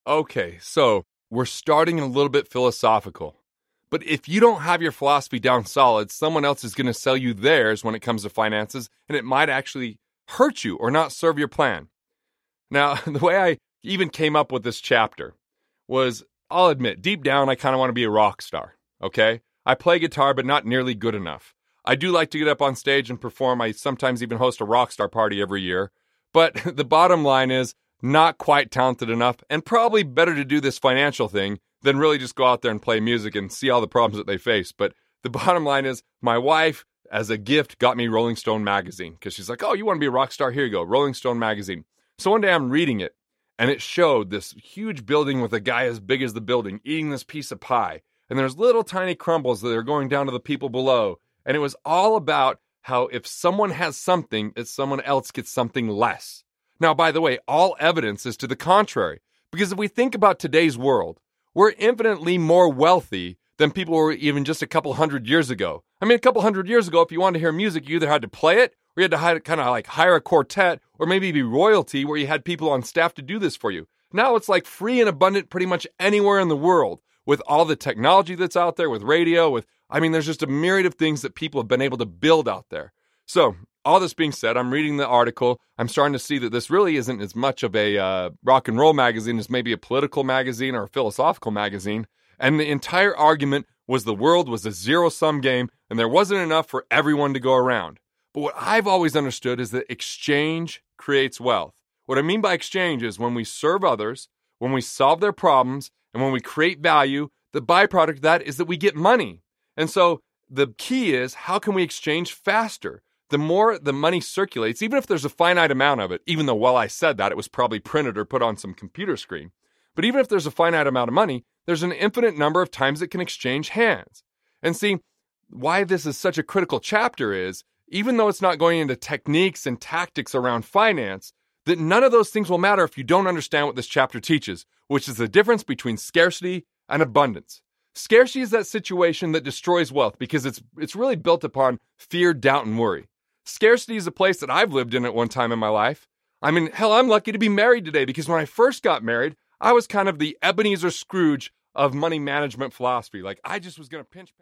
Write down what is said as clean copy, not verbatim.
Okay, so we're starting a little bit philosophical. But if you don't have your philosophy down solid, someone else is going to sell you theirs when it comes to finances, and it might actually hurt you or not serve your plan. Now, the way I even came up with this chapter was, I'll admit, deep down, I kind of want to be a rock star, okay? I play guitar, but not nearly good enough. I do like to get up on stage and perform. I sometimes even host a rock star party every year. But the bottom line is, not quite talented enough, and probably better to do this financial thing than really just go out there and play music and see all the problems that they face. But the bottom line is, my wife, as a gift, got me Rolling Stone magazine, because she's like, oh, you want to be a rock star? Here you go, Rolling Stone magazine. So one day I'm reading it, and it showed this huge building with a guy as big as the building eating this piece of pie. And there's little tiny crumbles that are going down to the people below. And it was all about how if someone has something, it's someone else gets something less. Now, by the way, all evidence is to the contrary. Because if we think about today's world, we're infinitely more wealthy than people were even just a couple hundred years ago. I mean, a couple hundred years ago, if you wanted to hear music, you either had to play it, or you had to hire a quartet, or maybe be royalty where you had people on staff to do this for you. Now it's like free and abundant pretty much anywhere in the world with all the technology that's out there, with radio, there's just a myriad of things that people have been able to build out there. So, all this being said, I'm reading the article. I'm starting to see that this really isn't as much of a rock and roll magazine as maybe a political magazine or a philosophical magazine. And the entire argument was the world was a zero-sum game and there wasn't enough for everyone to go around. But what I've always understood is that exchange creates wealth. What I mean by exchange is when we serve others, when we solve their problems, and when we create value, the byproduct of that is that we get money. And so the key is, how can we exchange faster? The more the money circulates, even if there's a finite amount of it, even though while I said that, it was probably printed or put on some computer screen. But even if there's a finite amount of money, there's an infinite number of times it can exchange hands. And see, why this is such a critical chapter is, even though it's not going into techniques and tactics around finance, that none of those things will matter if you don't understand what this chapter teaches, which is the difference between scarcity and abundance. Scarcity is that situation that destroys wealth because it's really built upon fear, doubt, and worry. Scarcity is a place that I've lived in at one time in my life. I mean, hell, I'm lucky to be married today because when I first got married, I was kind of the Ebenezer Scrooge of money management philosophy. Like, I just was going to pinch